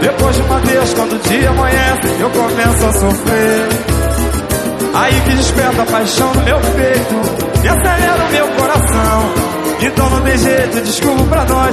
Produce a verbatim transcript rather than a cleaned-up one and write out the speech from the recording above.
Depois de uma vez, quando o dia amanhece, eu começo a sofrer. Aí que desperta a paixão no meu peito e acelera o meu coração. Então não tem jeito, desculpa pra nós,